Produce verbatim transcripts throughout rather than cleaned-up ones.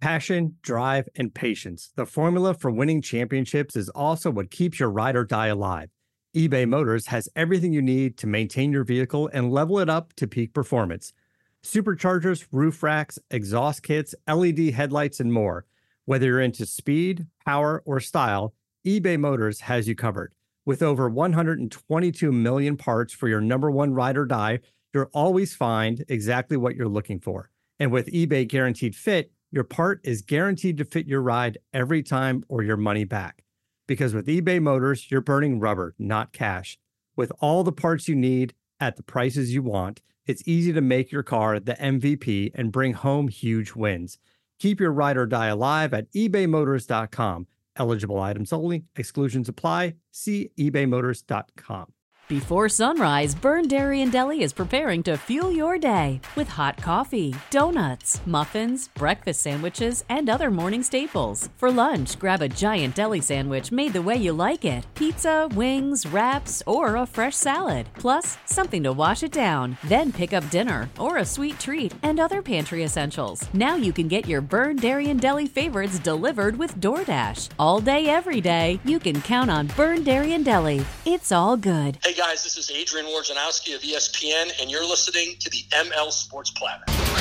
Passion, drive, and patience. The formula for winning championships is also what keeps your ride or die alive. eBay Motors has everything you need to maintain your vehicle and level it up to peak performance. Superchargers, roof racks, exhaust kits, L E D headlights, and more. Whether you're into speed, power, or style, eBay Motors has you covered. With over one hundred twenty-two million parts for your number one ride or die, you'll always find exactly what you're looking for. And with eBay Guaranteed Fit, your part is guaranteed to fit your ride every time or your money back. Because with eBay Motors, you're burning rubber, not cash. With all the parts you need at the prices you want, it's easy to make your car the M V P and bring home huge wins. Keep your ride or die alive at ebay motors dot com. Eligible items only. Exclusions apply. See ebay motors dot com. Before sunrise, Byrne Dairy and Deli is preparing to fuel your day with hot coffee, donuts, muffins, breakfast sandwiches, and other morning staples. For lunch, grab a giant deli sandwich made the way you like it, pizza, wings, wraps, or a fresh salad, plus something to wash it down. Then pick up dinner or a sweet treat and other pantry essentials. Now you can get your Byrne Dairy and Deli favorites delivered with DoorDash. All day, every day, you can count on Byrne Dairy and Deli. It's all good. Hey guys, this is Adrian Wojnarowski of E S P N, and you're listening to the M L Sports Platter.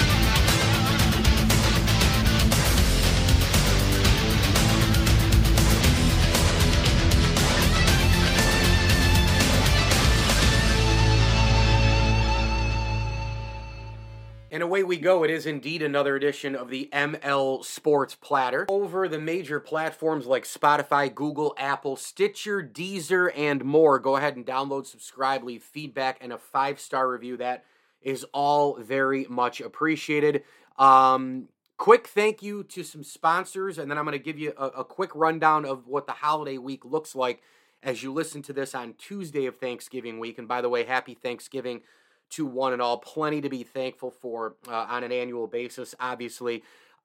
And away we go. It is indeed another edition of the M L Sports Platter. Over the major platforms like Spotify, Google, Apple, Stitcher, Deezer, and more. Go ahead and download, subscribe, leave feedback, and a five-star review. That is all very much appreciated. Um, quick thank you to some sponsors, and then I'm going to give you a, a quick rundown of what the holiday week looks like as you listen to this on Tuesday of Thanksgiving week. And by the way, happy Thanksgiving to one and all. Plenty to be thankful for uh, on an annual basis, obviously.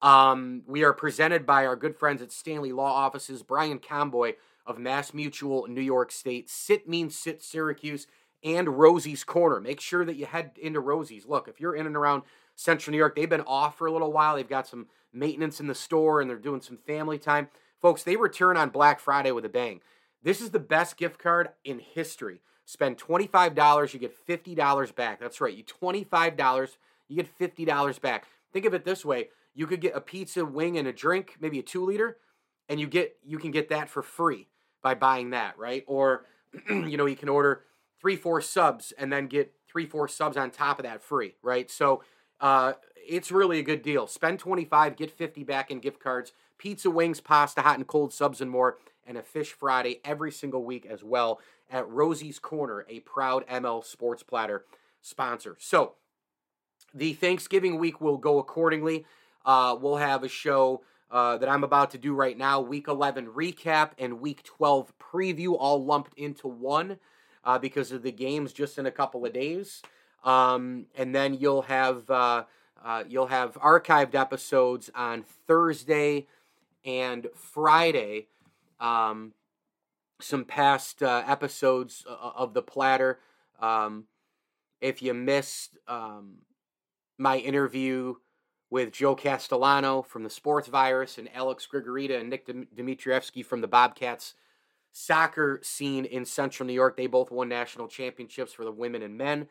Um, we are presented by our good friends at Stanley Law Offices, Brian Comboy of Mass Mutual, New York State, Sit Means Sit Syracuse, and Rosie's Corner. Make sure that you head into Rosie's. Look, if you're in and around Central New York, they've been off for a little while. They've got some maintenance in the store, and they're doing some family time. Folks, they return on Black Friday with a bang. This is the best gift card in history. Spend twenty-five dollars, you get fifty dollars back. That's right, you twenty-five dollars, you get fifty dollars back. Think of it this way. You could get a pizza, wing, and a drink, maybe a two-liter, and you get you can get that for free by buying that, right? Or, you know, you can order three, four subs and then get three, four subs on top of that free, right? So uh, it's really a good deal. Spend twenty-five, get fifty back in gift cards, pizza, wings, pasta, hot and cold subs, and more, and a Fish Friday every single week as well at Rosie's Corner, a proud M L Sports Platter sponsor. So the Thanksgiving week will go accordingly. Uh, we'll have a show uh, that I'm about to do right now, Week eleven recap and Week twelve preview, all lumped into one uh, because of the games just in a couple of days. Um, and then you'll have uh, uh, you'll have archived episodes on Thursday and Friday. Um, some past uh, episodes uh, of the Platter. Um, if you missed um, my interview with Joe Castellano from the Sports Virus and Alex Grigorita and Nick Dimitrievsky from the Bobcats soccer scene in Central New York, they both won national championships for the women and men.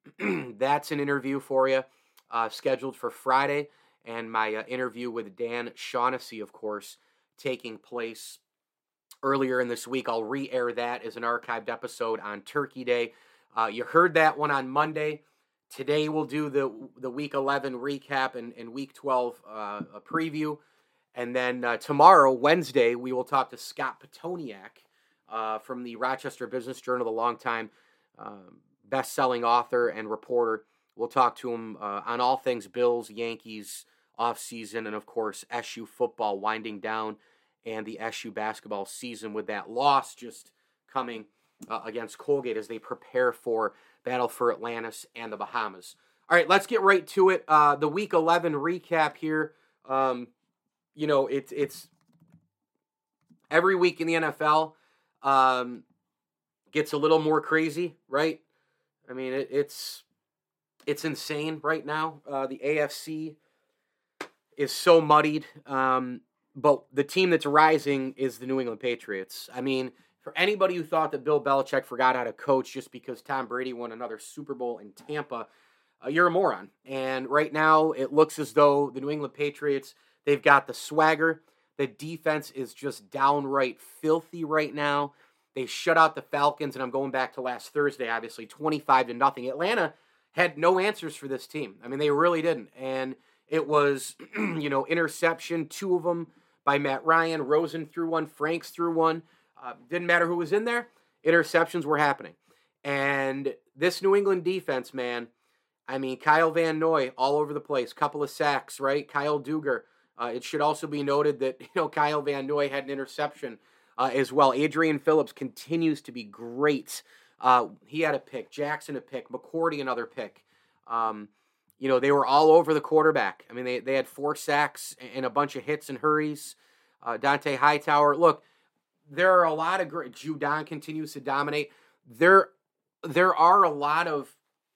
That's an interview for you, uh, scheduled for Friday. And my uh, interview with Dan Shaughnessy, of course, taking place earlier in this week. I'll re-air that as an archived episode on Turkey Day. Uh, you heard that one on Monday. Today we'll do the the Week eleven recap and, and Week twelve uh, a preview. And then uh, tomorrow, Wednesday, we will talk to Scott Petoniak uh, from the Rochester Business Journal, the longtime um, best-selling author and reporter. We'll talk to him uh, on all things Bills, Yankees, offseason, and, of course, S U football winding down and the S U basketball season with that loss just coming uh, against Colgate as they prepare for Battle for Atlantis and the Bahamas. All right, let's get right to it. Uh, the Week eleven recap here. Um, you know, it's it's every week in the N F L um, gets a little more crazy, right? I mean, it, it's it's insane right now. Uh, the A F C is so muddied. Um, but the team that's rising is the New England Patriots. I mean, for anybody who thought that Bill Belichick forgot how to coach just because Tom Brady won another Super Bowl in Tampa, uh, you're a moron. And right now, it looks as though the New England Patriots, they've got the swagger. The defense is just downright filthy right now. They shut out the Falcons, and I'm going back to last Thursday, obviously, twenty-five to nothing. Atlanta had no answers for this team. I mean, they really didn't. And it was, you know, interception, two of them by Matt Ryan. Rosen threw one. Franks threw one. Uh, didn't matter who was in there. Interceptions were happening. And this New England defense, man, I mean, Kyle Van Noy all over the place. Couple of sacks, right? Kyle Duggar. Uh, it should also be noted that, you know, Kyle Van Noy had an interception uh, as well. Adrian Phillips continues to be great. Uh, he had a pick. Jackson a pick. McCourty another pick. Um, you know, they were all over the quarterback. I mean, they, they had four sacks and a bunch of hits and hurries. Uh, Dante Hightower. Look, there are a lot of great. Judon continues to dominate. There, there are a lot of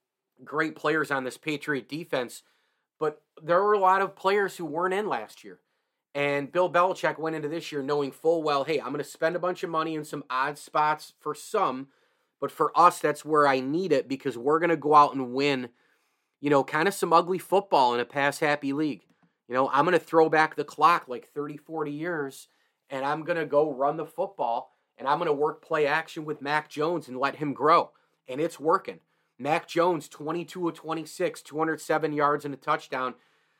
great players on this Patriot defense, but there were a lot of players who weren't in last year. And Bill Belichick went into this year knowing full well, hey, I'm going to spend a bunch of money in some odd spots for some, but for us, that's where I need it because we're going to go out and win, you know, kind of some ugly football in a pass-happy league. You know, I'm going to throw back the clock like thirty, forty years, and I'm going to go run the football, and I'm going to work play action with Mac Jones and let him grow. And it's working. Mac Jones, twenty-two of twenty-six, two hundred seven yards and a touchdown.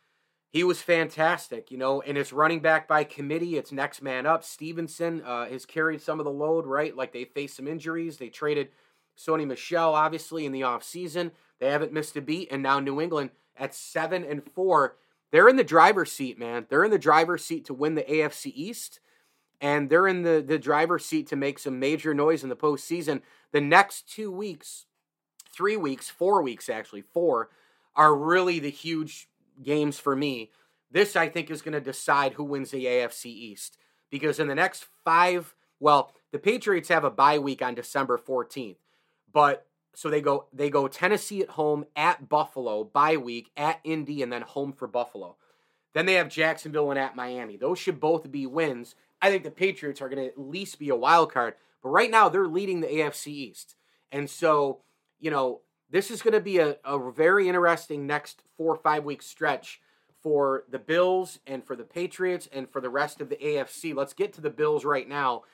He was fantastic, you know, and it's running back by committee. It's next man up. Stevenson uh, has carried some of the load, right? Like they faced some injuries. They traded Sony Michel, obviously, in the offseason. They haven't missed a beat. And now New England at seven and four, they're in the driver's seat, man. They're in the driver's seat to win the A F C East. And they're in the, the driver's seat to make some major noise in the postseason. The next two weeks, three weeks, four weeks, actually, four, are really the huge games for me. This, I think, is going to decide who wins the A F C East. Because in the next five, well, the Patriots have a bye week on December fourteenth. But, so they go they go Tennessee at home, at Buffalo, bye week, at Indy, and then home for Buffalo. Then they have Jacksonville and at Miami. Those should both be wins. I think the Patriots are going to at least be a wild card. But right now, they're leading the A F C East. And so, you know, this is going to be a, a very interesting next four or five week stretch for the Bills and for the Patriots and for the rest of the A F C. Let's get to the Bills right now.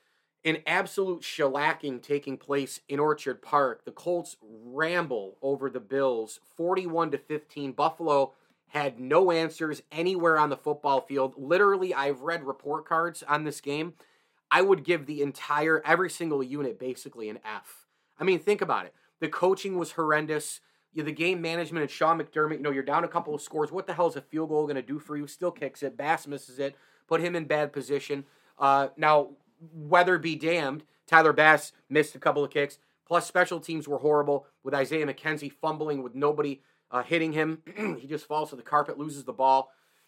An absolute shellacking taking place in Orchard Park. The Colts ramble over the Bills, forty-one to fifteen. Buffalo had no answers anywhere on the football field. Literally, I've read report cards on this game. I would give the entire, every single unit basically an F. I mean, think about it. The coaching was horrendous. You know, the game management and Sean McDermott, you know, you're down a couple of scores. What the hell is a field goal going to do for you? Still kicks it. Bass misses it. Put him in bad position. Uh, now, weather be damned, Tyler Bass missed a couple of kicks. Plus, special teams were horrible with Isaiah McKenzie fumbling with nobody uh, hitting him. He just falls to the carpet, loses the ball.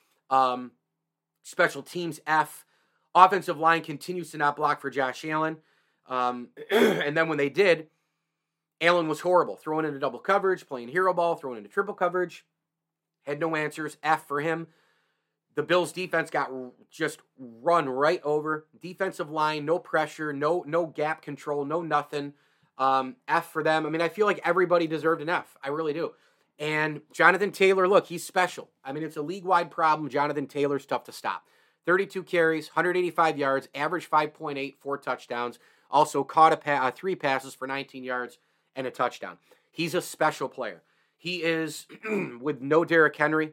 Um, special teams F. Offensive line continues to not block for Josh Allen. Um, and then when they did, Allen was horrible, throwing into double coverage, playing hero ball, throwing into triple coverage. Had no answers. F for him. The Bills' defense got just run right over. Defensive line, no pressure, no no gap control, no nothing. Um, F for them. I mean, I feel like everybody deserved an F. I really do. And Jonathan Taylor, look, he's special. I mean, it's a league-wide problem. Jonathan Taylor's tough to stop. thirty-two carries, one hundred eighty-five yards, average five point eight, four touchdowns. Also caught a pa- uh, three passes for nineteen yards and a touchdown. He's a special player. He is, with no Derrick Henry,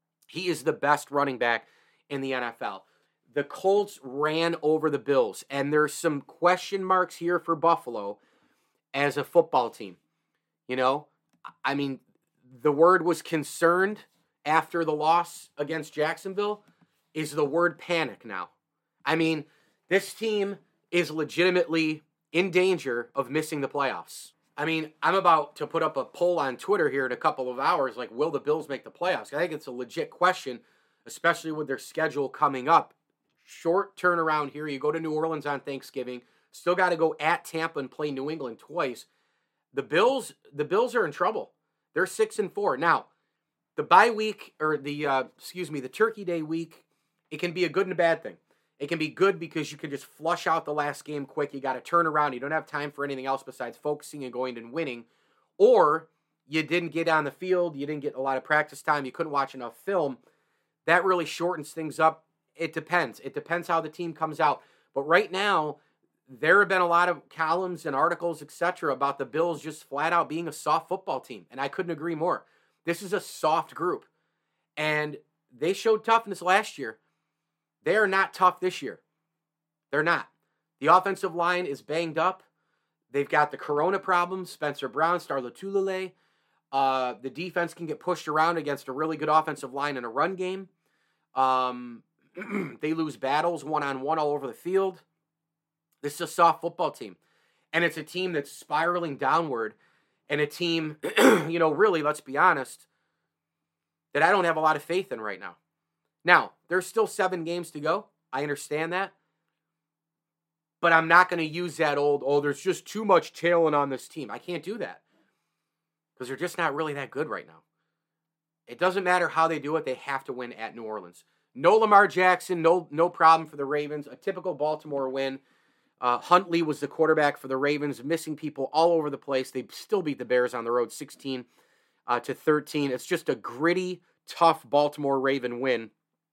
he is the best running back in the N F L. The Colts ran over the Bills, and there's some question marks here for Buffalo as a football team. You know, I mean, the word was concerned after the loss against Jacksonville. Is the word panic now? I mean, this team is legitimately in danger of missing the playoffs. I mean, I'm about to put up a poll on Twitter here in a couple of hours, like, will the Bills make the playoffs? I think it's a legit question, especially with their schedule coming up. Short turnaround here. You go to New Orleans on Thanksgiving. Still got to go at Tampa and play New England twice. The Bills, the Bills are in trouble. They're six and four. Now, the bye week, or the, uh, excuse me, the Turkey Day week, it can be a good and a bad thing. It can be good because you can just flush out the last game quick. You got to turn around. You don't have time for anything else besides focusing and going and winning. Or you didn't get on the field. You didn't get a lot of practice time. You couldn't watch enough film. That really shortens things up. It depends. It depends how the team comes out. But right now, there have been a lot of columns and articles, et cetera, about the Bills just flat out being a soft football team. And I couldn't agree more. This is a soft group. And they showed toughness last year. They are not tough this year. They're not. The offensive line is banged up. They've got the corona problems. Spencer Brown, Star Lotulelei. Uh, the defense can get pushed around against a really good offensive line in a run game. Um, they lose battles one-on-one all over the field. This is a soft football team. And it's a team that's spiraling downward. And a team, you know, really, let's be honest, that I don't have a lot of faith in right now. Now, there's still seven games to go. I understand that. But I'm not going to use that old, oh, there's just too much talent on this team. I can't do that. Because they're just not really that good right now. It doesn't matter how they do it. They have to win at New Orleans. No Lamar Jackson, no, no problem for the Ravens. A typical Baltimore win. Uh, Huntley was the quarterback for the Ravens, missing people all over the place. They still beat the Bears on the road sixteen to thirteen. It's just a gritty, tough Baltimore Raven win.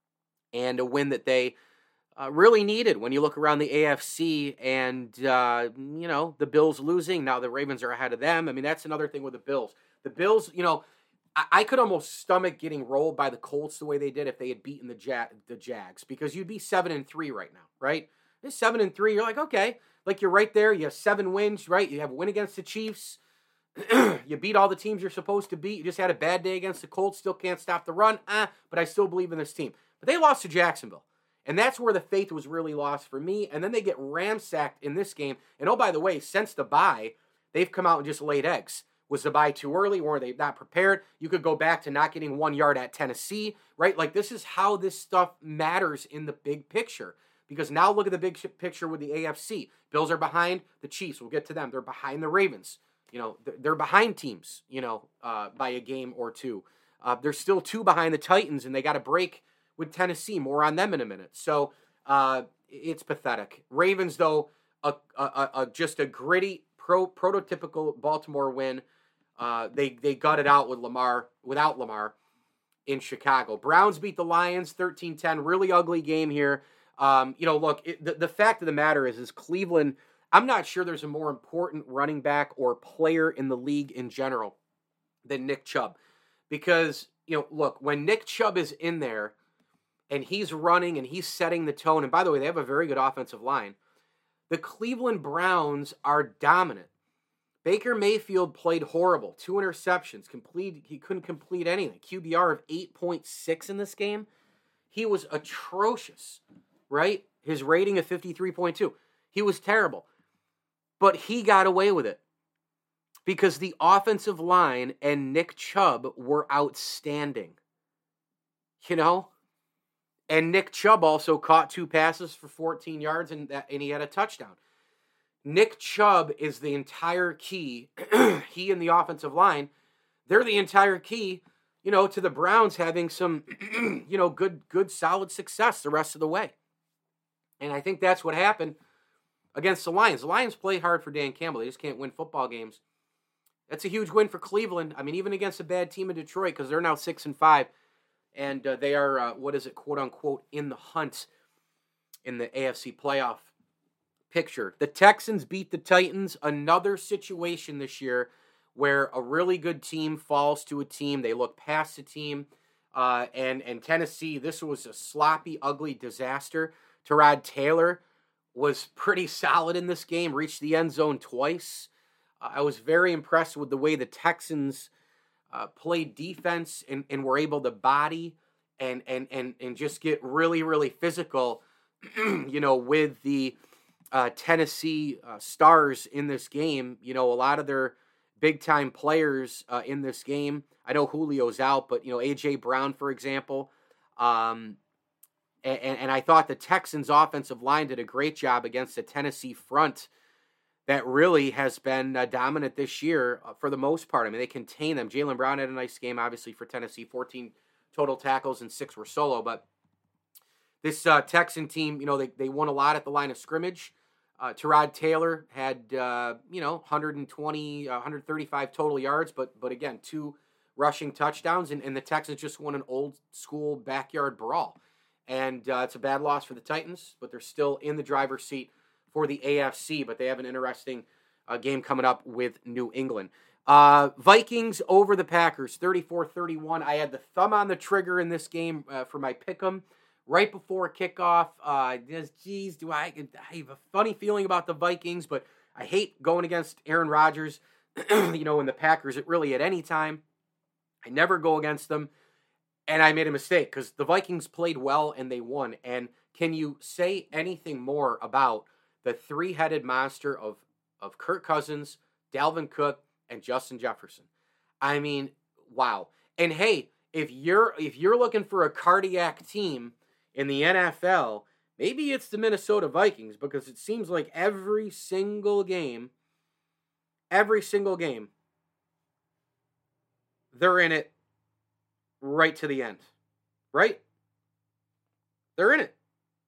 And a win that they uh, really needed when you look around the A F C and, uh, you know, the Bills losing. Now the Ravens are ahead of them. I mean, that's another thing with the Bills. The Bills, you know, I, I could almost stomach getting rolled by the Colts the way they did if they had beaten the, ja- the Jags, because you'd be seven and three right now, right? It's seven and three. You're like, okay, like you're right there. You have seven wins, right? You have a win against the Chiefs. You beat all the teams you're supposed to beat. You just had a bad day against the Colts. Still can't stop the run. Ah, but I still believe in this team. But they lost to Jacksonville. And that's where the faith was really lost for me. And then they get ramsacked in this game. And oh, by the way, since the bye, they've come out and just laid eggs. Was the bye too early? Were they not prepared? You could go back to not getting one yard at Tennessee, right? Like, this is how this stuff matters in the big picture. Because now look at the big picture with the A F C. Bills are behind the Chiefs. We'll get to them. They're behind the Ravens. You know, they're behind teams, you know, uh, by a game or two. Uh, they're still two behind the Titans, and they got a break with Tennessee. More on them in a minute. So uh, it's pathetic. Ravens, though, a, a, a, just a gritty, pro, prototypical Baltimore win. Uh, they they got it out with Lamar, without Lamar, in Chicago. Browns beat the Lions thirteen ten. Really ugly game here. Um, you know, look, it, the, the fact of the matter is, is Cleveland, I'm not sure there's a more important running back or player in the league in general than Nick Chubb. Because, you know, look, when Nick Chubb is in there and he's running and he's setting the tone, and by the way, they have a very good offensive line, the Cleveland Browns are dominant. Baker Mayfield played horrible. Two interceptions. Complete, he couldn't complete anything. Q B R of eight point six in this game. He was atrocious. Right? His rating of fifty-three point two. He was terrible. But he got away with it. Because the offensive line and Nick Chubb were outstanding. You know? And Nick Chubb also caught two passes for fourteen yards, and, that, and he had a touchdown. Nick Chubb is the entire key. He and the offensive line, they're the entire key, you know, to the Browns having some, you know, good, good, solid success the rest of the way. And I think that's what happened against the Lions. The Lions play hard for Dan Campbell. They just can't win football games. That's a huge win for Cleveland. I mean, even against a bad team in Detroit, because they're now six and five, and uh, they are, uh, what is it, quote unquote, in the hunt in the A F C playoff picture. The Texans beat the Titans. Another situation this year where a really good team falls to a team. They look past the team. Uh, and, and Tennessee, this was a sloppy, ugly disaster. Tyrod Taylor was pretty solid in this game, reached the end zone twice. Uh, I was very impressed with the way the Texans uh, played defense and, and were able to body and, and, and, and just get really, really physical, you know, with the uh, Tennessee uh, stars in this game. You know, a lot of their big-time players uh, in this game. I know Julio's out, but, you know, A J Brown, for example, um, And, and I thought the Texans' offensive line did a great job against the Tennessee front that really has been uh, dominant this year uh, for the most part. I mean, they contain them. Jaylen Brown had a nice game, obviously, for Tennessee, fourteen total tackles and six were solo. But this uh, Texan team, you know, they, they won a lot at the line of scrimmage. Uh, Tyrod Taylor had, uh, you know, one hundred twenty, uh, one hundred thirty-five total yards, but but again, two rushing touchdowns, and, and the Texans just won an old school backyard brawl. And uh, it's a bad loss for the Titans, but they're still in the driver's seat for the A F C, but they have an interesting uh, game coming up with New England. Uh, Vikings over the Packers, thirty-four thirty-one. I had the thumb on the trigger in this game uh, for my pick'em right before kickoff. Uh, just, geez, do I, I have a funny feeling about the Vikings, but I hate going against Aaron Rodgers, you know, and the Packers at really at any time. I never go against them, and I made a mistake because the Vikings played well and they won. And can you say anything more about the three-headed monster of, of Kirk Cousins, Dalvin Cook, and Justin Jefferson? I mean, wow. And hey, if you're if you're looking for a cardiac team in the N F L, maybe it's the Minnesota Vikings, because it seems like every single game, every single game, they're in it right to the end. Right? They're in it.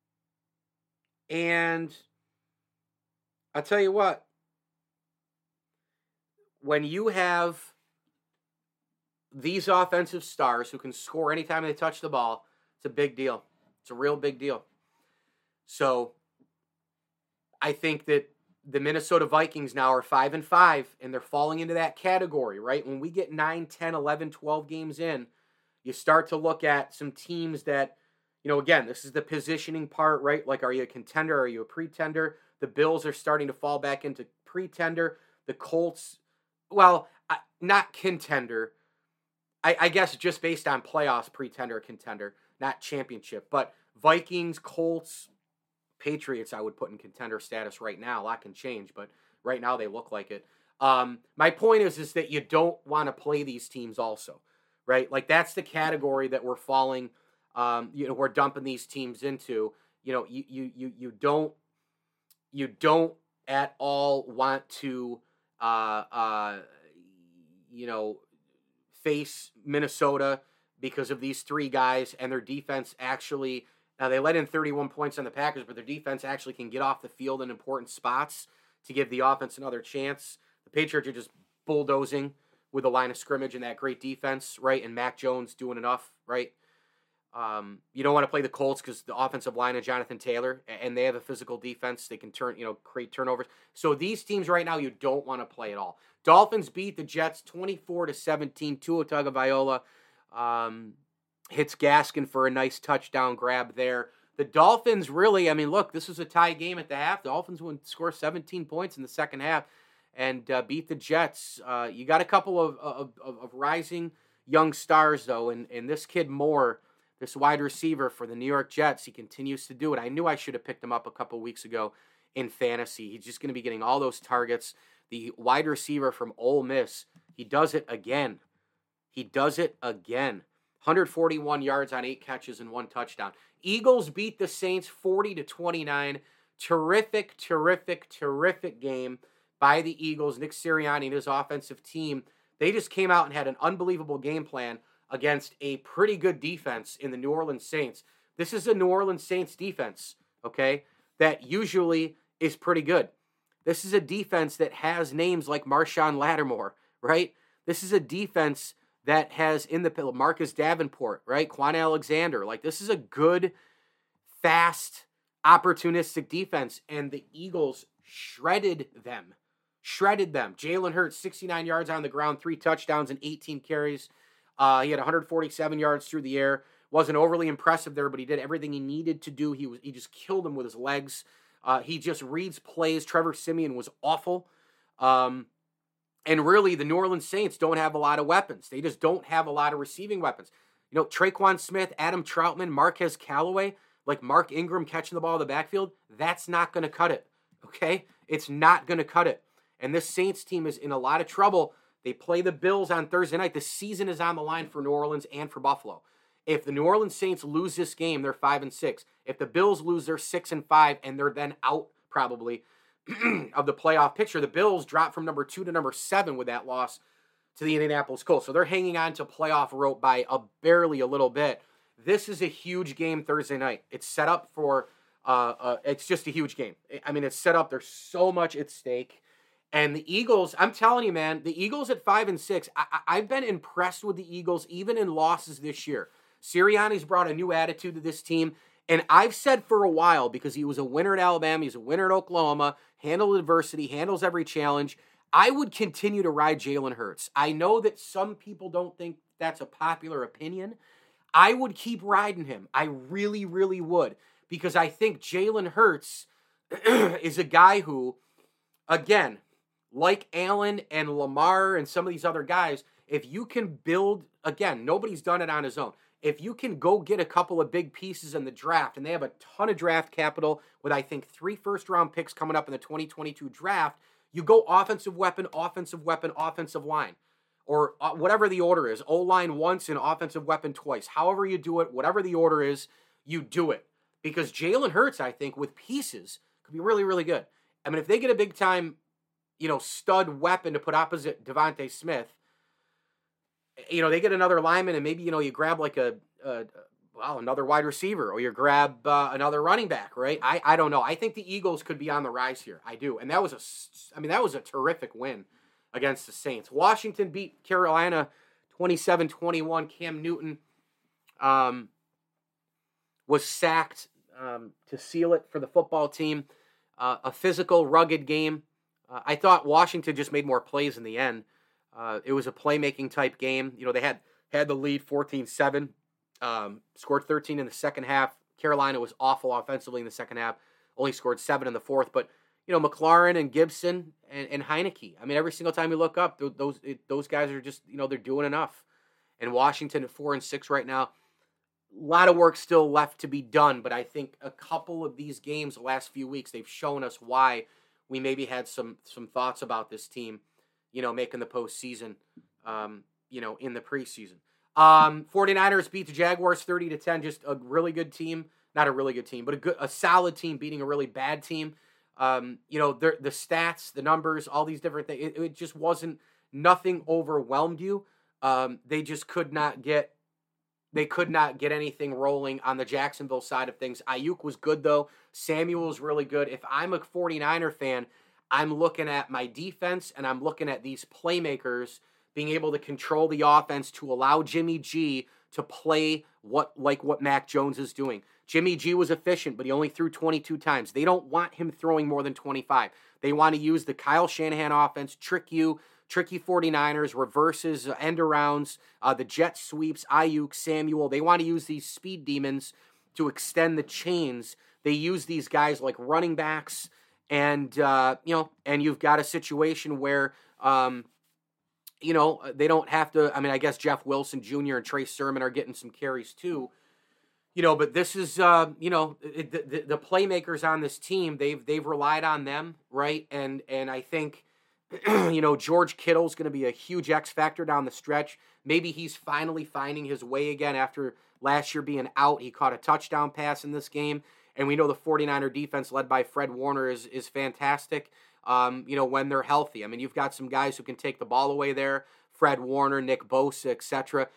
And I'll tell you what, when you have these offensive stars who can score anytime they touch the ball, it's a big deal. It's a real big deal. So I think that the Minnesota Vikings now are five and five, and they're falling into that category, right? When we get nine, ten, eleven, twelve games in, you start to look at some teams that, you know, again, this is the positioning part, right? Like, are you a contender? Are you a pretender? The Bills are starting to fall back into pretender. The Colts, well, not contender. I, I guess just based on playoffs, pretender, contender, not championship. But Vikings, Colts, Patriots, I would put in contender status right now. A lot can change, but right now they look like it. Um, my point is, is that you don't want to play these teams also, right? Like, that's the category that we're falling, um, you know, we're dumping these teams into. You know, you you you you don't you don't at all want to, uh, uh, you know, face Minnesota because of these three guys and their defense actually. Now, they let in thirty-one points on the Packers, but their defense actually can get off the field in important spots to give the offense another chance. The Patriots are just bulldozing with the line of scrimmage and that great defense, right? And Mac Jones doing enough, right? Um, you don't want to play the Colts because the offensive line of Jonathan Taylor, and they have a physical defense. They can turn, you know, create turnovers. So these teams right now, you don't want to play at all. Dolphins beat the Jets twenty-four to seventeen. Tua Tagovailoa um, hits Gaskin for a nice touchdown grab there. The Dolphins really, I mean, look, this was a tie game at the half. The Dolphins would score seventeen points in the second half and uh, beat the Jets. Uh, you got a couple of, of, of, of rising young stars, though, and, and this kid Moore, this wide receiver for the New York Jets, he continues to do it. I knew I should have picked him up a couple weeks ago in fantasy. He's just going to be getting all those targets. The wide receiver from Ole Miss, he does it again. He does it again. one hundred forty-one yards on eight catches and one touchdown. Eagles beat the Saints forty to twenty-nine. Terrific, terrific, terrific game by the Eagles. Nick Sirianni and his offensive team, they just came out and had an unbelievable game plan against a pretty good defense in the New Orleans Saints. This is a New Orleans Saints defense, okay, that usually is pretty good. This is a defense that has names like Marshawn Lattimore, right? This is a defense that has in the Marcus Davenport, right? Quan Alexander. Like, this is a good, fast, opportunistic defense, and the Eagles shredded them. Shredded them. Jalen Hurts, sixty-nine yards on the ground, three touchdowns and eighteen carries. Uh, he had one hundred forty-seven yards through the air. Wasn't overly impressive there, but he did everything he needed to do. He was he just killed him with his legs. Uh, he just reads plays. Trevor Siemian was awful. Um, and really, the New Orleans Saints don't have a lot of weapons. They just don't have a lot of receiving weapons. You know, Traquan Smith, Adam Troutman, Marquez Callaway, like Mark Ingram catching the ball in the backfield, that's not going to cut it, okay? It's not going to cut it. And this Saints team is in a lot of trouble. They play the Bills on Thursday night. The season is on the line for New Orleans and for Buffalo. If the New Orleans Saints lose this game, they're five and six. If the Bills lose, they're six and five, and they're then out probably of the playoff picture. The Bills dropped from number two to number seven with that loss to the Indianapolis Colts. So they're hanging on to playoff rope by a barely a little bit. This is a huge game Thursday night. It's set up for, uh, uh, it's just a huge game. I mean, it's set up. There's so much at stake. And the Eagles, I'm telling you, man, the Eagles at five and six, I- I've been impressed with the Eagles, even in losses this year. Sirianni's brought a new attitude to this team. And I've said for a while, because he was a winner at Alabama, he's a winner at Oklahoma, handled adversity, handles every challenge, I would continue to ride Jalen Hurts. I know that some people don't think that's a popular opinion. I would keep riding him. I really, really would. Because I think Jalen Hurts is a guy who, again, like Allen and Lamar and some of these other guys, if you can build, again, nobody's done it on his own. If you can go get a couple of big pieces in the draft, and they have a ton of draft capital with, I think, three first-round picks coming up in the twenty twenty-two draft, you go offensive weapon, offensive weapon, offensive line, or uh, whatever the order is. O-line once and offensive weapon twice. However you do it, whatever the order is, you do it. Because Jalen Hurts, I think, with pieces, could be really, really good. I mean, if they get a big-time, you know, stud weapon to put opposite Devontae Smith, you know, they get another lineman, and maybe, you know, you grab like a, a well, another wide receiver, or you grab uh, another running back, right? I, I don't know. I think the Eagles could be on the rise here. I do. And that was a, I mean, that was a terrific win against the Saints. Washington beat Carolina twenty-seven twenty-one. Cam Newton um, was sacked um, to seal it for the football team. Uh, a physical, rugged game. Uh, I thought Washington just made more plays in the end. Uh, it was a playmaking type game. You know, they had had the lead fourteen seven, um, scored thirteen in the second half. Carolina was awful offensively in the second half, only scored seven in the fourth. But, you know, McLaurin and Gibson and, and Heineke, I mean, every single time you look up, those it, those guys are just, you know, they're doing enough. And Washington at four and six right now, a lot of work still left to be done. But I think a couple of these games the last few weeks, they've shown us why we maybe had some some thoughts about this team, you know, making the postseason, um, you know, in the preseason. Um, 49ers beat the Jaguars thirty to ten, just a really good team. Not a really good team, but a good, a solid team beating a really bad team. Um, you know, the stats, the numbers, all these different things, it, it just wasn't, nothing overwhelmed you. Um, they just could not get, they could not get anything rolling on the Jacksonville side of things. Ayuk was good, though. Samuel was really good. If I'm a 49er fan, I'm looking at my defense, and I'm looking at these playmakers being able to control the offense to allow Jimmy G to play what like what Mac Jones is doing. Jimmy G was efficient, but he only threw twenty-two times. They don't want him throwing more than twenty-five. They want to use the Kyle Shanahan offense, trick you, tricky 49ers, reverses, uh, end arounds, uh, the jet sweeps, Ayuk, Samuel. They want to use these speed demons to extend the chains. They use these guys like running backs. And, uh, you know, and you've got a situation where, um, you know, they don't have to, I mean, I guess Jeff Wilson Junior and Trey Sermon are getting some carries too, you know, but this is, uh, you know, it, the, the playmakers on this team, they've, they've relied on them, right? And, and I think, you know, George Kittle's going to be a huge X factor down the stretch. Maybe he's finally finding his way again after last year being out. He caught a touchdown pass in this game. And we know the 49er defense led by Fred Warner is is fantastic, um, you know, when they're healthy. I mean, you've got some guys who can take the ball away there, Fred Warner, Nick Bosa, et cetera.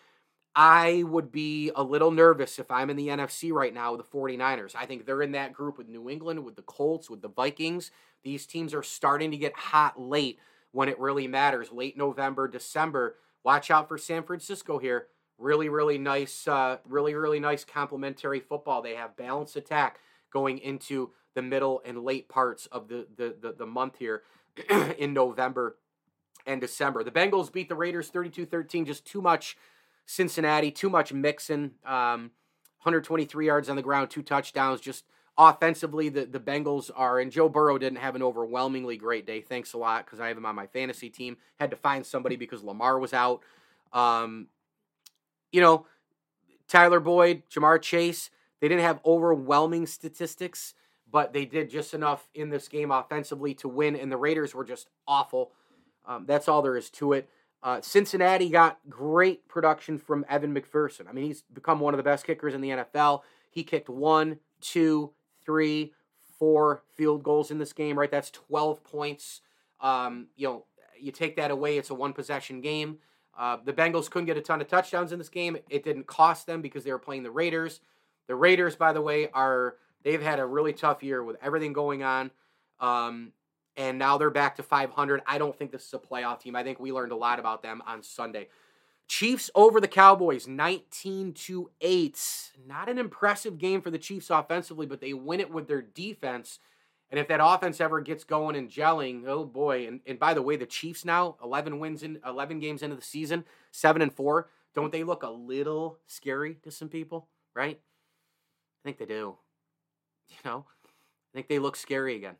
I would be a little nervous if I'm in the N F C right now with the 49ers. I think they're in that group with New England, with the Colts, with the Vikings. These teams are starting to get hot late when it really matters, late November, December. Watch out for San Francisco here. Really, really nice, uh, really, really nice complementary football. They have balanced attack going into the middle and late parts of the, the, the, the month here in November and December. The Bengals beat the Raiders thirty-two thirteen, just too much Cincinnati, too much Mixon, um, one hundred twenty-three yards on the ground, two touchdowns. Just offensively, the, the Bengals are, and Joe Burrow didn't have an overwhelmingly great day. Thanks a lot, because I have him on my fantasy team. Had to find somebody because Lamar was out. Um, you know, Tyler Boyd, Jamar Chase, they didn't have overwhelming statistics, but they did just enough in this game offensively to win, and the Raiders were just awful. Um, that's all there is to it. Uh, Cincinnati got great production from Evan McPherson. I mean, he's become one of the best kickers in the N F L. He kicked one, two, three, four field goals in this game, right? That's twelve points. Um, you know, you take that away, it's a one-possession game. Uh, the Bengals couldn't get a ton of touchdowns in this game. It didn't cost them because they were playing the Raiders. The Raiders, by the way, are they've had a really tough year with everything going on. Um, and now they're back to five hundred. I don't think this is a playoff team. I think we learned a lot about them on Sunday. Chiefs over the Cowboys, nineteen to eight. Not an impressive game for the Chiefs offensively, but they win it with their defense. And if that offense ever gets going and gelling, oh boy. And, and by the way, the Chiefs now, eleven wins in eleven games into the season, seven and four. Don't they look a little scary to some people, right? I think they do. You know, I think they look scary again.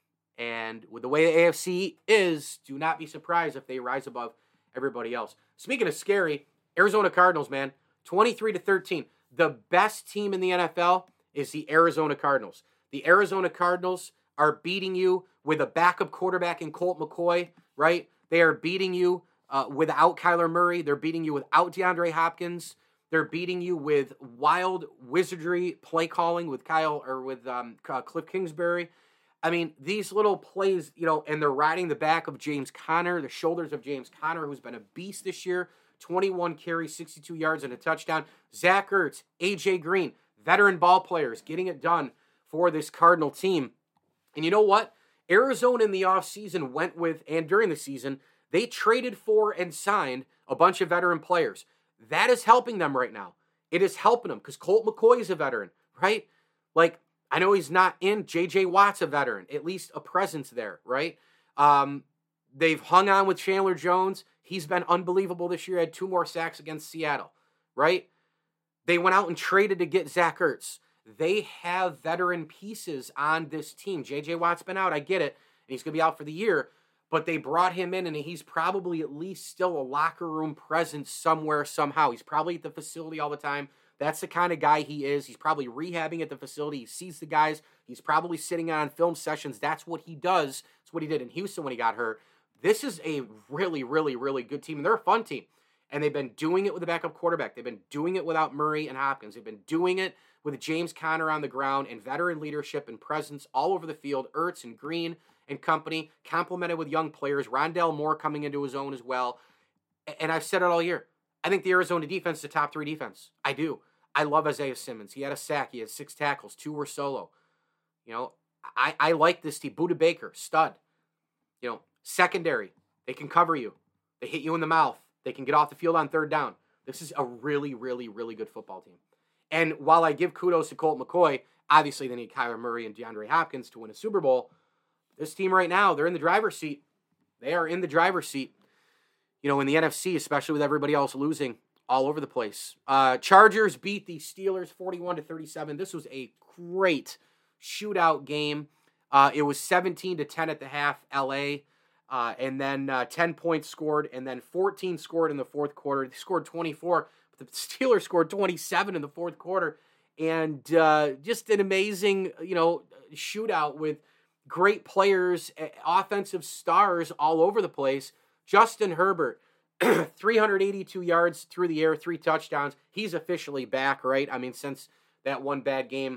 And with the way the A F C is, do not be surprised if they rise above everybody else. Speaking of scary, Arizona Cardinals, man, twenty-three to thirteen. The best team in the N F L is the Arizona Cardinals. The Arizona Cardinals are beating you with a backup quarterback in Colt McCoy, right? They are beating you uh, without Kyler Murray. They're beating you without DeAndre Hopkins. They're beating you with wild wizardry play calling with Kyle or with um, uh, Cliff Kingsbury. I mean, these little plays, you know, and they're riding the back of James Conner, the shoulders of James Conner, who's been a beast this year. twenty-one carries, sixty-two yards, and a touchdown. Zach Ertz, A J Green, veteran ball players getting it done for this Cardinal team. And you know what? Arizona in the offseason went with, and during the season, they traded for and signed a bunch of veteran players. That is helping them right now. It is helping them because Colt McCoy is a veteran, right? Like, I know he's not in. J J Watt's a veteran, at least a presence there, right? Um, they've hung on with Chandler Jones. He's been unbelievable this year. Had two more sacks against Seattle, right? They went out and traded to get Zach Ertz. They have veteran pieces on this team. J J Watt's been out, I get it, and he's going to be out for the year, but they brought him in, and he's probably at least still a locker room presence somewhere, somehow. He's probably at the facility all the time. That's the kind of guy he is. He's probably rehabbing at the facility. He sees the guys. He's probably sitting on film sessions. That's what he does. That's what he did in Houston when he got hurt. This is a really, really, really good team, and they're a fun team. And they've been doing it with a backup quarterback. They've been doing it without Murray and Hopkins. They've been doing it with James Conner on the ground and veteran leadership and presence all over the field. Ertz and Green and company, complemented with young players. Rondale Moore coming into his own as well. And I've said it all year. I think the Arizona defense is a top three defense. I do. I love Isaiah Simmons. He had a sack. He had six tackles. Two were solo. You know, I, I like this team. Budda Baker, stud. You know, secondary. They can cover you. They hit you in the mouth. They can get off the field on third down. This is a really, really, really good football team. And while I give kudos to Colt McCoy, obviously they need Kyler Murray and DeAndre Hopkins to win a Super Bowl. This team right now, they're in the driver's seat. They are in the driver's seat. You know, in the N F C, especially with everybody else losing all over the place. Uh, Chargers beat the Steelers forty-one to thirty-seven. This was a great shootout game. Uh, it was seventeen to ten at the half, L A. Uh, and then uh, ten points scored, and then fourteen scored in the fourth quarter. They scored twenty-four, but the Steelers scored twenty-seven in the fourth quarter. And uh, just an amazing, you know, shootout with great players, offensive stars all over the place. Justin Herbert, three hundred eighty-two yards through the air, three touchdowns. He's officially back, right? I mean, since that one bad game,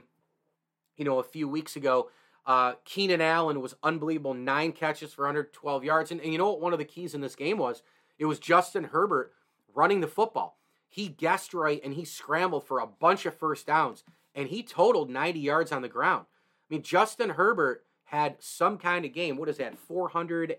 you know, a few weeks ago. Uh, Keenan Allen was unbelievable, nine catches for one hundred twelve yards. And, and you know what one of the keys in this game was? It was Justin Herbert running the football. He guessed right, and he scrambled for a bunch of first downs, and he totaled ninety yards on the ground. I mean, Justin Herbert had some kind of game. What is that? four hundred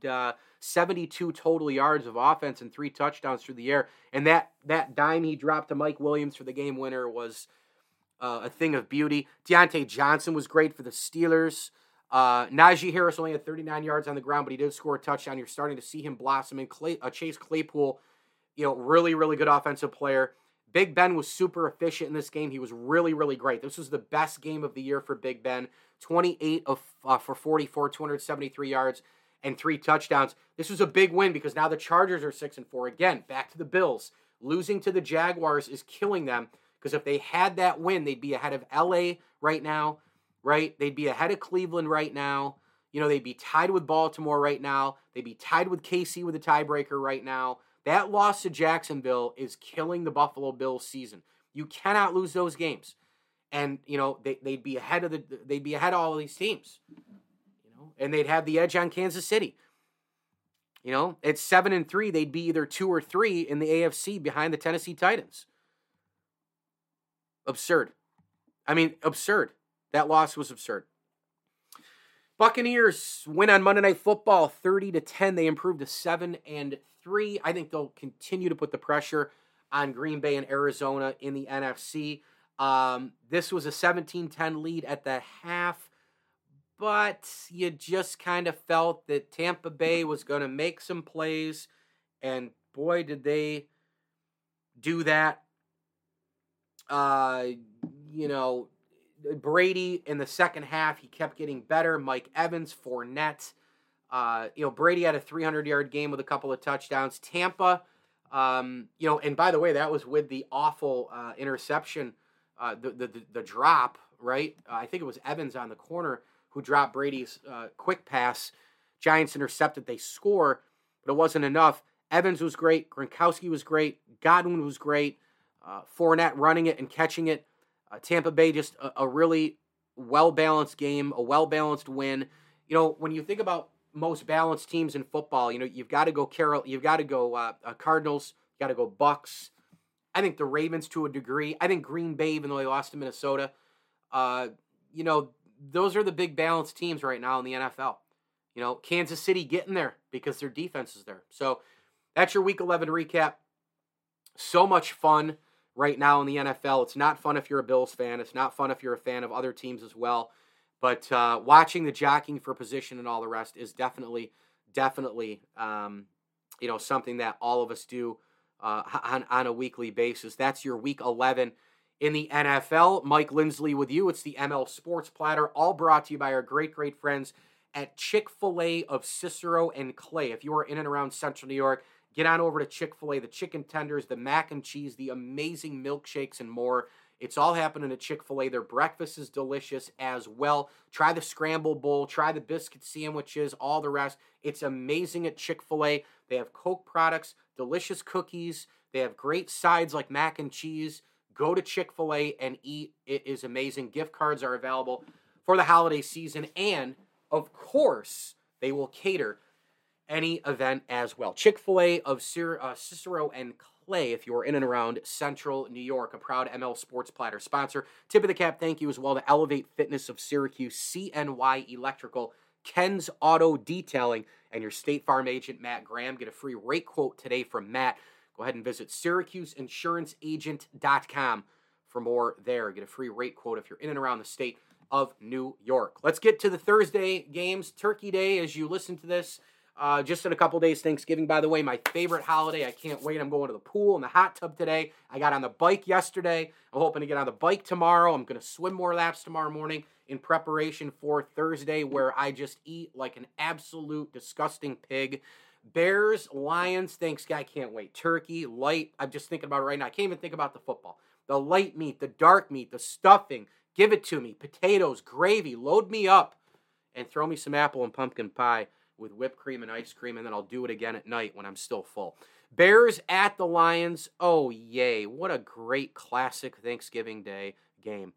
seventy-two total yards of offense and three touchdowns through the air. And that, that dime he dropped to Mike Williams for the game winner was Uh, a thing of beauty. Deontay Johnson was great for the Steelers. Uh, Najee Harris only had thirty-nine yards on the ground, but he did score a touchdown. You're starting to see him blossom. And Clay, uh, Chase Claypool, you know, really, really good offensive player. Big Ben was super efficient in this game. He was really, really great. This was the best game of the year for Big Ben. twenty-eight of uh, for forty-four, two hundred seventy-three yards, and three touchdowns. This was a big win because now the Chargers are six and four. Again, back to the Bills. Losing to the Jaguars is killing them. Because if they had that win, they'd be ahead of L A right now, right? They'd be ahead of Cleveland right now. You know, they'd be tied with Baltimore right now. They'd be tied with K C with a tiebreaker right now. That loss to Jacksonville is killing the Buffalo Bills season. You cannot lose those games. and you know they they'd be ahead of the they'd be ahead of all of these teams, you know, and they'd have the edge on Kansas City. You know, at seven and three, they'd be either two or three in the A F C behind the Tennessee Titans. Absurd. I mean, absurd. That loss was absurd. Buccaneers win on Monday Night Football, thirty to ten. They improved to seven and three. I think they'll continue to put the pressure on Green Bay and Arizona in the N F C. Um, this was a seventeen ten lead at the half, but you just kind of felt that Tampa Bay was going to make some plays, and boy, did they do that. Uh, you know, Brady in the second half, he kept getting better. Mike Evans, Fournette. Uh, you know, Brady had a three hundred yard game with a couple of touchdowns. Tampa, um, you know, and by the way, that was with the awful uh, interception, uh, the, the, the, the drop, right? Uh, I think it was Evans on the corner who dropped Brady's uh, quick pass. Giants intercepted, they score, but it wasn't enough. Evans was great. Gronkowski was great. Godwin was great. Uh, Fournette running it and catching it. Uh, Tampa Bay, just a, a really well-balanced game, a well-balanced win. You know, when you think about most balanced teams in football, you know, you've got to go Carol, you've got to go uh, uh, Cardinals, you got to go Bucks. I think the Ravens to a degree. I think Green Bay, even though they lost to Minnesota, uh, you know, those are the big balanced teams right now in the N F L. You know, Kansas City getting there because their defense is there. So that's your Week eleven recap. So much fun right now in the N F L. It's not fun if you're a Bills fan. It's not fun if you're a fan of other teams as well. But uh, watching the jockeying for position and all the rest is definitely, definitely, um, you know, something that all of us do uh, on, on a weekly basis. That's your Week eleven in the N F L. Mike Lindsley with you. It's the M L Sports Platter, all brought to you by our great, great friends at Chick-fil-A of Cicero and Clay. If you are in and around Central New York, get on over to Chick-fil-A, the chicken tenders, the mac and cheese, the amazing milkshakes, and more. It's all happening at Chick-fil-A. Their breakfast is delicious as well. Try the scramble bowl. Try the biscuit sandwiches, all the rest. It's amazing at Chick-fil-A. They have Coke products, delicious cookies. They have great sides like mac and cheese. Go to Chick-fil-A and eat. It is amazing. Gift cards are available for the holiday season. And, of course, they will cater any event as well. Chick-fil-A of Cicero and Clay, if you're in and around Central New York, a proud M L Sports Platter sponsor. Tip of the cap, thank you as well to Elevate Fitness of Syracuse, C N Y Electrical, Ken's Auto Detailing, and your State Farm agent, Matt Graham. Get a free rate quote today from Matt. Go ahead and visit Syracuse Insurance Agent dot com for more there. Get a free rate quote if you're in and around the state of New York. Let's get to the Thursday games. Turkey Day, as you listen to this. Uh, just in a couple days, Thanksgiving, by the way, my favorite holiday. I can't wait. I'm going to the pool and the hot tub today. I got on the bike yesterday. I'm hoping to get on the bike tomorrow. I'm going to swim more laps tomorrow morning in preparation for Thursday, where I just eat like an absolute disgusting pig. Bears, Lions, thanks, I can't wait. Turkey, light. I'm just thinking about it right now. I can't even think about the football. The light meat, the dark meat, the stuffing. Give it to me. Potatoes, gravy. Load me up and throw me some apple and pumpkin pie with whipped cream and ice cream, and then I'll do it again at night when I'm still full. Bears at the Lions. Oh, yay. What a great classic Thanksgiving Day game.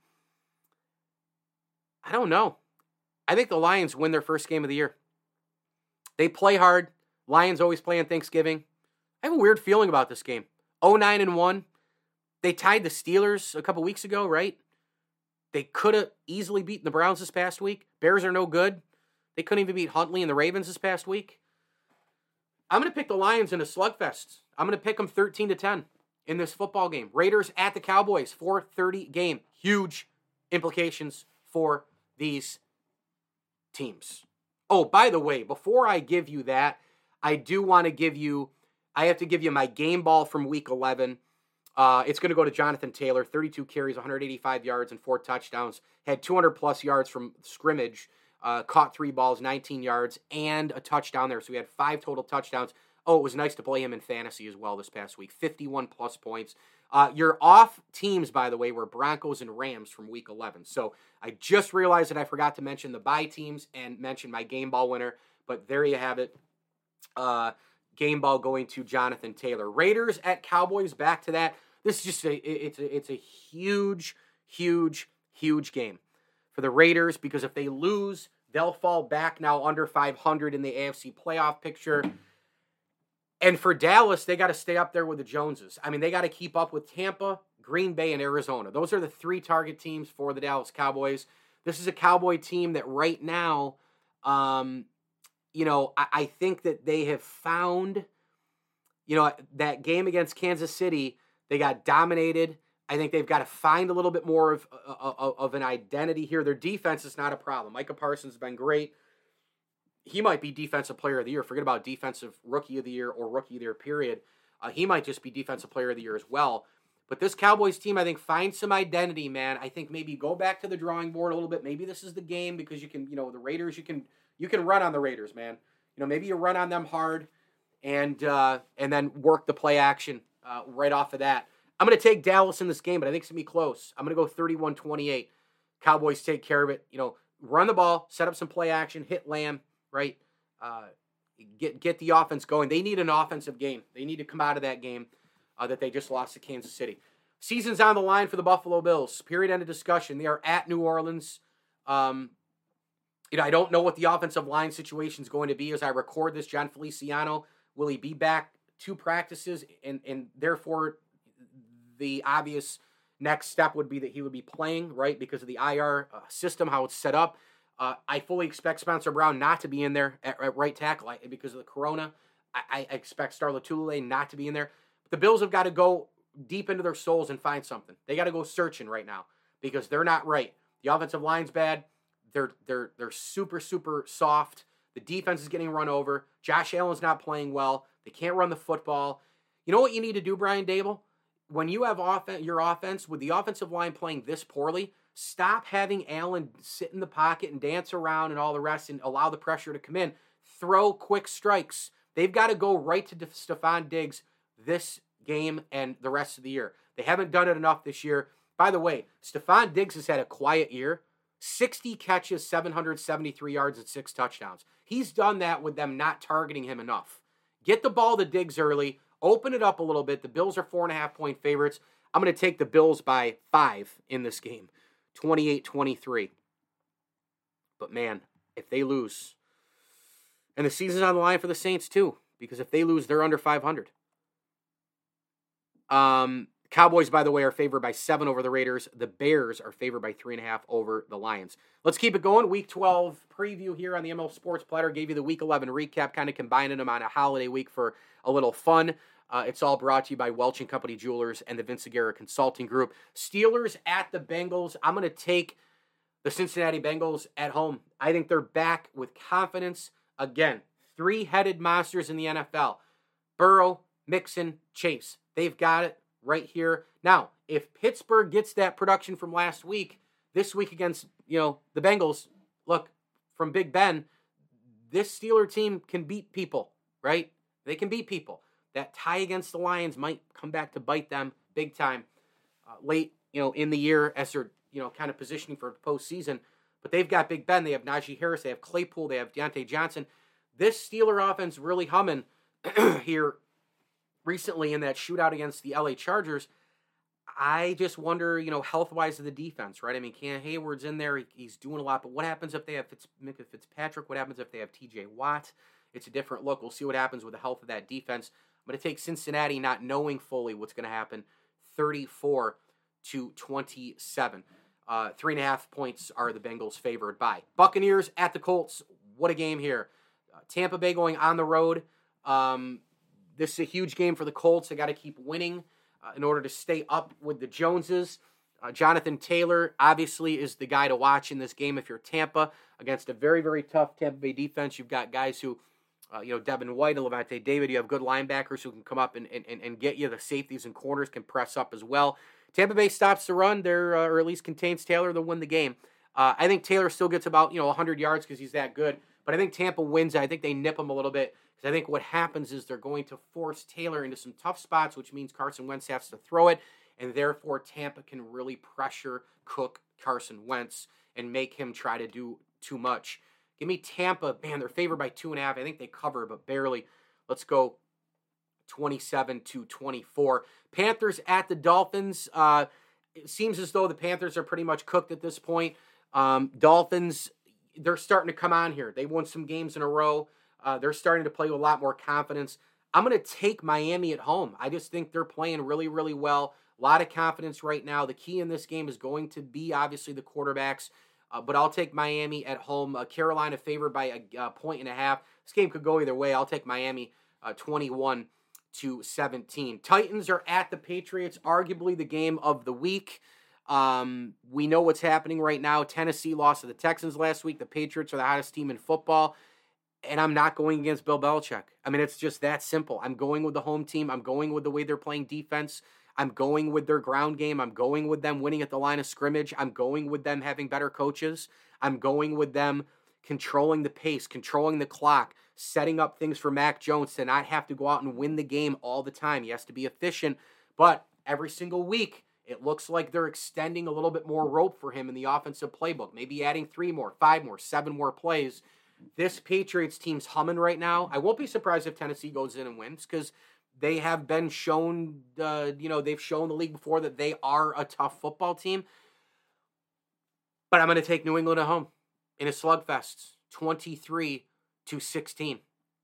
I don't know. I think the Lions win their first game of the year. They play hard. Lions always play on Thanksgiving. I have a weird feeling about this game. oh nine and one. They tied the Steelers a couple weeks ago, right? They could have easily beaten the Browns this past week. Bears are no good. They couldn't even beat Huntley and the Ravens this past week. I'm going to pick the Lions in a slugfest. I'm going to pick them thirteen to ten in this football game. Raiders at the Cowboys, four thirty game. Huge implications for these teams. Oh, by the way, before I give you that, I do want to give you, I have to give you my game ball from week eleven. Uh, it's going to go to Jonathan Taylor, thirty-two carries, one hundred eighty-five yards, and four touchdowns. Had two hundred plus yards from scrimmage. Uh, caught three balls, nineteen yards, and a touchdown there. So we had five total touchdowns. Oh, it was nice to play him in fantasy as well this past week. fifty-one plus points. Uh, your off teams, by the way, were Broncos and Rams from week eleven. So I just realized that I forgot to mention the bye teams and mention my game ball winner. But there you have it. Uh, game ball going to Jonathan Taylor. Raiders at Cowboys, back to that. This is just a, it's a, it's a huge, huge, huge game for the Raiders, because if they lose, they'll fall back now under five hundred in the A F C playoff picture. And for Dallas, they got to stay up there with the Joneses. I mean, they got to keep up with Tampa, Green Bay, and Arizona. Those are the three target teams for the Dallas Cowboys. This is a Cowboy team that right now, um, you know, I, I think that they have found, you know, that game against Kansas City, they got dominated. I think they've got to find a little bit more of, of, of an identity here. Their defense is not a problem. Micah Parsons has been great. He might be Defensive Player of the Year. Forget about Defensive Rookie of the Year or Rookie of the Year, period. Uh, he might just be Defensive Player of the Year as well. But this Cowboys team, I think, finds some identity, man. I think maybe go back to the drawing board a little bit. Maybe this is the game, because you can, you know, the Raiders, you can you can run on the Raiders, man. You know, maybe you run on them hard and uh, and then work the play action uh, right off of that. I'm going to take Dallas in this game, but I think it's going to be close. I'm going to go thirty-one twenty-eight. Cowboys take care of it. You know, run the ball, set up some play action, hit Lamb, right? Uh, get get the offense going. They need an offensive game. They need to come out of that game uh, that they just lost to Kansas City. Season's on the line for the Buffalo Bills. Period, end of discussion. They are at New Orleans. Um, you know, I don't know what the offensive line situation is going to be as I record this. John Feliciano, will he be back to practices? And, and therefore, the obvious next step would be that he would be playing, right, because of the I R uh, system, how it's set up. Uh, I fully expect Spencer Brown not to be in there at, at right tackle I, because of the corona. I, I expect Star Lotulelei not to be in there. But the Bills have got to go deep into their souls and find something. They got to go searching right now because they're not right. The offensive line's bad. They're they're they're super super soft. The defense is getting run over. Josh Allen's not playing well. They can't run the football. You know what you need to do, Brian Daboll? When you have off- your offense with the offensive line playing this poorly, stop having Allen sit in the pocket and dance around and all the rest and allow the pressure to come in. Throw quick strikes. They've got to go right to Stephon Diggs this game and the rest of the year. They haven't done it enough this year. By the way, Stephon Diggs has had a quiet year. sixty catches, seven hundred seventy-three yards, and six touchdowns. He's done that with them not targeting him enough. Get the ball to Diggs early. Open it up a little bit. The Bills are four and a half point favorites. I'm going to take the Bills by five in this game. twenty-eight twenty-three. But man, if they lose, and the season's on the line for the Saints too, because if they lose, they're under five hundred. Um, Cowboys, by the way, are favored by seven over the Raiders. The Bears are favored by three and a half over the Lions. Let's keep it going. Week twelve preview here on the M L Sports Platter. Gave you the Week eleven recap, kind of combining them on a holiday week for a little fun. Uh, it's all brought to you by Welch and Company Jewelers and the Vince Aguirre Consulting Group. Steelers at the Bengals. I'm going to take the Cincinnati Bengals at home. I think they're back with confidence. Again, three-headed monsters in the N F L. Burrow, Mixon, Chase. They've got it right here. Now, if Pittsburgh gets that production from last week, this week against, you know, the Bengals, look, from Big Ben, this Steeler team can beat people, right? They can beat people. That tie against the Lions might come back to bite them big time uh, late, you know, in the year as they're, you know, kind of positioning for postseason. But they've got Big Ben. They have Najee Harris. They have Claypool. They have Deontay Johnson. This Steeler offense really humming here recently in that shootout against the L A Chargers. I just wonder, you know, health-wise of the defense, right? I mean, Cam Hayward's in there. He, he's doing a lot. But what happens if they have Fitz, Fitzpatrick? What happens if they have T J Watt? It's a different look. We'll see what happens with the health of that defense. I'm going to take Cincinnati, not knowing fully what's going to happen, thirty-four to twenty-seven. Uh, three and a half points are the Bengals favored by. Buccaneers at the Colts. What a game here. Uh, Tampa Bay going on the road. Um, this is a huge game for the Colts. They got to keep winning uh, in order to stay up with the Joneses. Uh, Jonathan Taylor obviously is the guy to watch in this game if you're Tampa against a very, very tough Tampa Bay defense. You've got guys who Uh, you know, Devin White and Levante David. You have good linebackers who can come up and, and, and get you. The safeties and corners can press up as well. Tampa Bay stops the run there, uh, or at least contains Taylor. They'll win the game. Uh, I think Taylor still gets about, you know, one hundred yards because he's that good. But I think Tampa wins. I think they nip him a little bit because I think what happens is they're going to force Taylor into some tough spots, which means Carson Wentz has to throw it. And therefore, Tampa can really pressure, cook Carson Wentz and make him try to do too much. Give me Tampa. Man, they're favored by two and a half. I think they cover, but barely. Let's go twenty-seven to twenty-four. Panthers at the Dolphins. Uh, it seems as though the Panthers are pretty much cooked at this point. Um, Dolphins, they're starting to come on here. They won some games in a row. Uh, they're starting to play with a lot more confidence. I'm going to take Miami at home. I just think they're playing really, really well. A lot of confidence right now. The key in this game is going to be, obviously, the quarterbacks. Uh, but I'll take Miami at home. Uh, Carolina favored by a, a point and a half. This game could go either way. I'll take Miami uh, twenty-one to seventeen. Titans are at the Patriots, arguably the game of the week. Um, we know what's happening right now. Tennessee lost to the Texans last week. The Patriots are the hottest team in football. And I'm not going against Bill Belichick. I mean, it's just that simple. I'm going with the home team. I'm going with the way they're playing defense. I'm going with their ground game. I'm going with them winning at the line of scrimmage. I'm going with them having better coaches. I'm going with them controlling the pace, controlling the clock, setting up things for Mac Jones to not have to go out and win the game all the time. He has to be efficient. But every single week, it looks like they're extending a little bit more rope for him in the offensive playbook, maybe adding three more, five more, seven more plays. This Patriots team's humming right now. I won't be surprised if Tennessee goes in and wins because they have been shown, uh, you know, they've shown the league before that they are a tough football team. But I'm going to take New England at home in a slugfest, twenty-three to sixteen.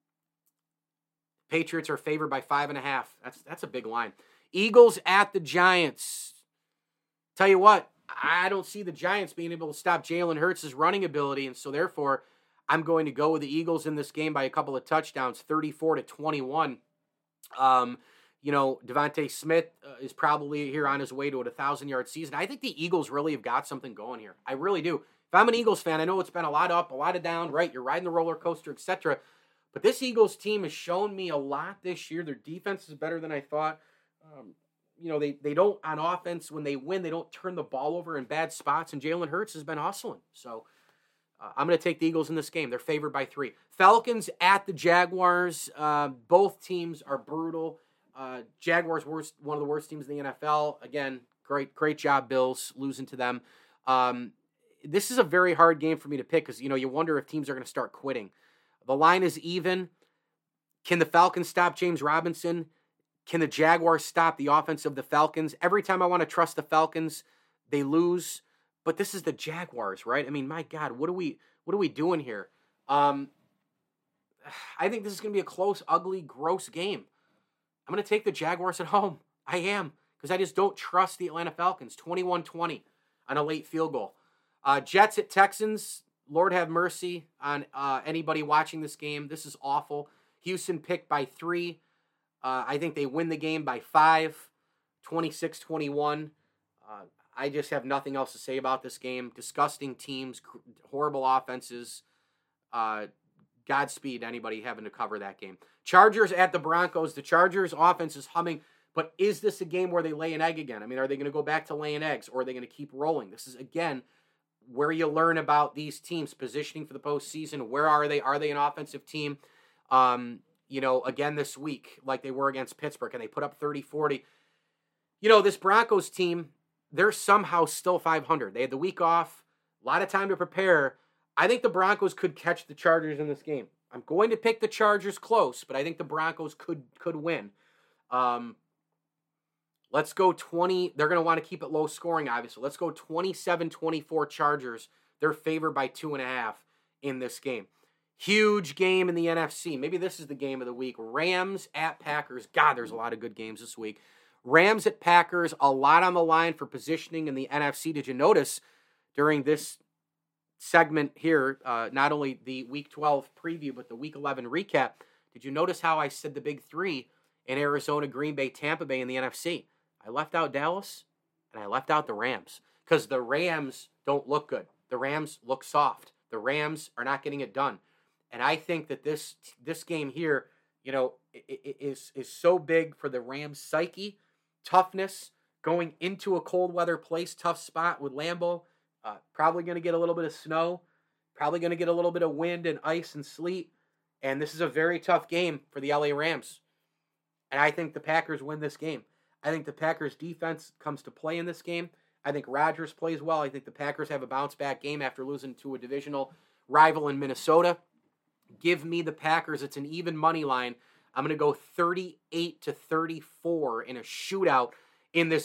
Patriots are favored by five and a half. That's that's a big line. Eagles at the Giants. Tell you what, I don't see the Giants being able to stop Jalen Hurts' running ability, and so therefore I'm going to go with the Eagles in this game by a couple of touchdowns, thirty-four to twenty-one. Um, you know, Devontae Smith uh, is probably here on his way to a thousand-yard season. I think the Eagles really have got something going here. I really do. If I'm an Eagles fan, I know it's been a lot up, a lot of down, right? You're riding the roller coaster, et cetera. But this Eagles team has shown me a lot this year. Their defense is better than I thought. Um, you know, they, they don't, on offense, when they win, they don't turn the ball over in bad spots, and Jalen Hurts has been hustling. So uh, I'm going to take the Eagles in this game. They're favored by three. Falcons at the Jaguars. Uh, both teams are brutal. Uh, Jaguars, worst, one of the worst teams in the N F L. Again, great great job, Bills, losing to them. Um, this is a very hard game for me to pick because, you know, you wonder if teams are going to start quitting. The line is even. Can the Falcons stop James Robinson? Can the Jaguars stop the offense of the Falcons? Every time I want to trust the Falcons, they lose. But this is the Jaguars, right? I mean, my God, what are we what are we doing here? Um, I think this is going to be a close, ugly, gross game. I'm going to take the Jaguars at home. I am, because I just don't trust the Atlanta Falcons. twenty-one twenty on a late field goal. Uh, Jets at Texans. Lord have mercy on uh, anybody watching this game. This is awful. Houston picked by three. Uh, I think they win the game by five, twenty-six twenty-one. Uh, I just have nothing else to say about this game. Disgusting teams, horrible offenses. Uh, Godspeed anybody having to cover that game. Chargers at the Broncos. The Chargers offense is humming, but is this a game where they lay an egg again? I mean, are they going to go back to laying eggs, or are they going to keep rolling? This is, again, where you learn about these teams positioning for the postseason. Where are they? Are they an offensive team? Um, you know, again this week, like they were against Pittsburgh, and they put up thirty forty. You know, this Broncos team, they're somehow still five hundred. They had the week off, a lot of time to prepare. I think the Broncos could catch the Chargers in this game. I'm going to pick the Chargers close, but I think the Broncos could could win. Um, let's go twenty. They're going to want to keep it low scoring, obviously. Let's go twenty-seven twenty-four Chargers. They're favored by two and a half in this game. Huge game in the N F C. Maybe this is the game of the week. Rams at Packers. God, there's a lot of good games this week. Rams at Packers, a lot on the line for positioning in the N F C. Did you notice during this segment here, uh, not only the Week twelve preview, but the Week eleven recap, did you notice how I said the big three in Arizona, Green Bay, Tampa Bay in the N F C? I left out Dallas, and I left out the Rams, because the Rams don't look good. The Rams look soft. The Rams are not getting it done. And I think that this this game here, you know, is, is so big for the Rams' psyche, toughness, going into a cold weather place, tough spot with Lambeau. Uh, probably going to get a little bit of snow, probably going to get a little bit of wind and ice and sleet. And this is a very tough game for the L A Rams. And I think the Packers win this game. I think the Packers defense comes to play in this game. I think Rodgers plays well. I think the Packers have a bounce back game after losing to a divisional rival in Minnesota. Give me the Packers. It's an even money line. I'm going to go thirty-eight to thirty-four in a shootout in this game.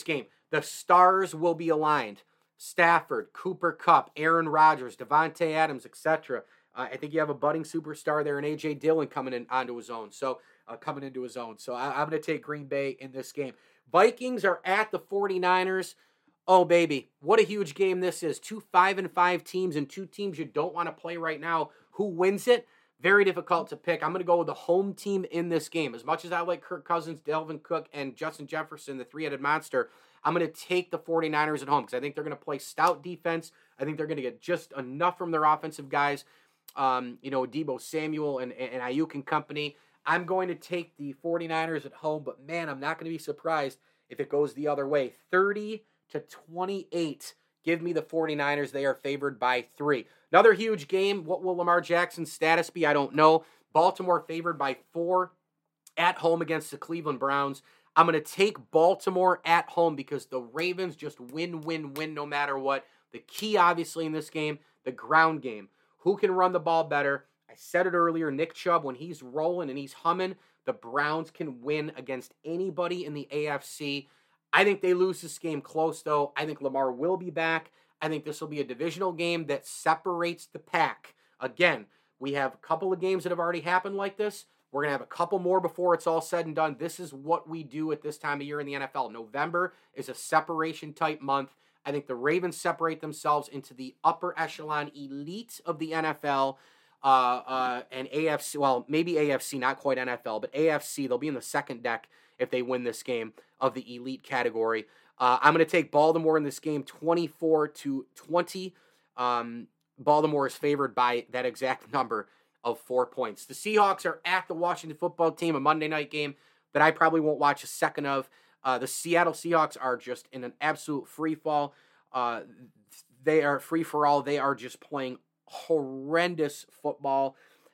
The stars will be aligned. Stafford, Cooper Kupp, Aaron Rodgers, Devontae Adams, et cetera. Uh, I think you have a budding superstar there in A J Dillon coming in onto his own. So uh, coming into his own. So I, I'm going to take Green Bay in this game. Vikings are at the 49ers. Oh, baby, what a huge game this is. Two five and five teams and two teams you don't want to play right now. Who wins it? Very difficult to pick. I'm going to go with the home team in this game. As much as I like Kirk Cousins, Dalvin Cook, and Justin Jefferson, the three-headed monster, I'm going to take the 49ers at home because I think they're going to play stout defense. I think they're going to get just enough from their offensive guys, um, you know, Deebo Samuel and, and Ayuk and company. I'm going to take the 49ers at home, but, man, I'm not going to be surprised if it goes the other way. thirty to twenty-eight. Give me the 49ers. They are favored by three. Another huge game. What will Lamar Jackson's status be? I don't know. Baltimore favored by four at home against the Cleveland Browns. I'm going to take Baltimore at home because the Ravens just win, win, win no matter what. The key, obviously, in this game, the ground game. Who can run the ball better? I said it earlier, Nick Chubb, when he's rolling and he's humming, the Browns can win against anybody in the A F C. I think they lose this game close, though. I think Lamar will be back. I think this will be a divisional game that separates the pack. Again, we have a couple of games that have already happened like this. We're going to have a couple more before it's all said and done. This is what we do at this time of year in the N F L. November is a separation-type month. I think the Ravens separate themselves into the upper echelon elite of the N F L uh, uh, and A F C. Well, maybe A F C, not quite N F L, but A F C. They'll be in the second deck if they win this game of the elite category. Uh, I'm going to take Baltimore in this game twenty-four to twenty. Um, Baltimore is favored by that exact number of four points. The Seahawks are at the Washington football team, a Monday night game that I probably won't watch a second of. Uh, the Seattle Seahawks are just in an absolute free fall. Uh, they are free for all. They are just playing horrendous football.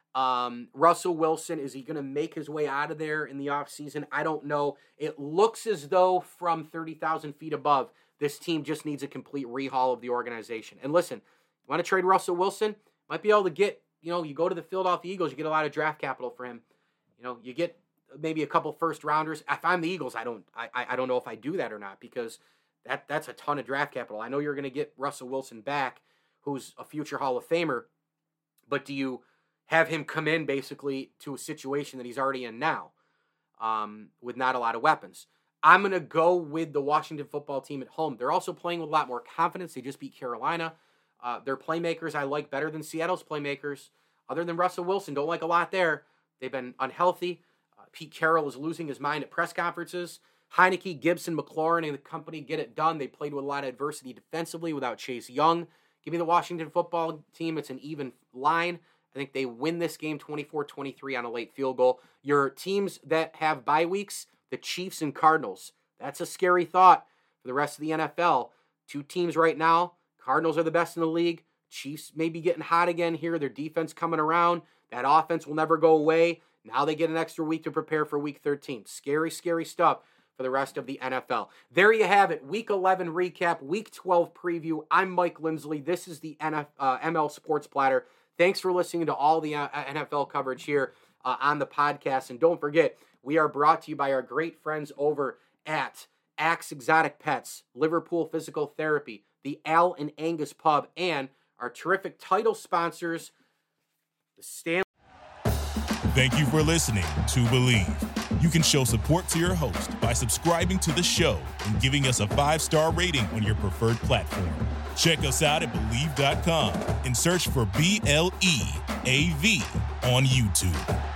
Um, Russell Wilson, is he going to make his way out of there in the offseason? I don't know. It looks as though from thirty thousand feet above, this team just needs a complete rehaul of the organization. And listen, you want to trade Russell Wilson? Might be able to get, you know, you go to the Philadelphia Eagles, you get a lot of draft capital for him. You know, you get maybe a couple first rounders. If I'm the Eagles, I don't, I, I don't know if I do that or not because that that's a ton of draft capital. I know you're going to get Russell Wilson back, who's a future Hall of Famer, but do you have him come in basically to a situation that he's already in now um, with not a lot of weapons? I'm going to go with the Washington football team at home. They're also playing with a lot more confidence. They just beat Carolina. Uh, their playmakers I like better than Seattle's playmakers. Other than Russell Wilson, don't like a lot there. They've been unhealthy. Uh, Pete Carroll is losing his mind at press conferences. Heineke, Gibson, McLaurin, and the company get it done. They played with a lot of adversity defensively without Chase Young. Give me the Washington football team. It's an even line. I think they win this game twenty-four twenty-three on a late field goal. Your teams that have bye weeks, the Chiefs and Cardinals. That's a scary thought for the rest of the N F L. Two teams right now. Cardinals are the best in the league. Chiefs may be getting hot again here. Their defense coming around. That offense will never go away. Now they get an extra week to prepare for week thirteen. Scary, scary stuff for the rest of the N F L. There you have it. Week eleven recap, Week twelve preview. I'm Mike Lindsley. This is the N F, uh, M L Sports Platter. Thanks for listening to all the uh, N F L coverage here uh, on the podcast. And don't forget, we are brought to you by our great friends over at Axe Exotic Pets, Liverpool Physical Therapy, the Al and Angus Pub, and our terrific title sponsors, the Stanley. Thank you for listening to Believe. You can show support to your host by subscribing to the show and giving us a five-star rating on your preferred platform. Check us out at Believe dot com and search for B L E A V on YouTube.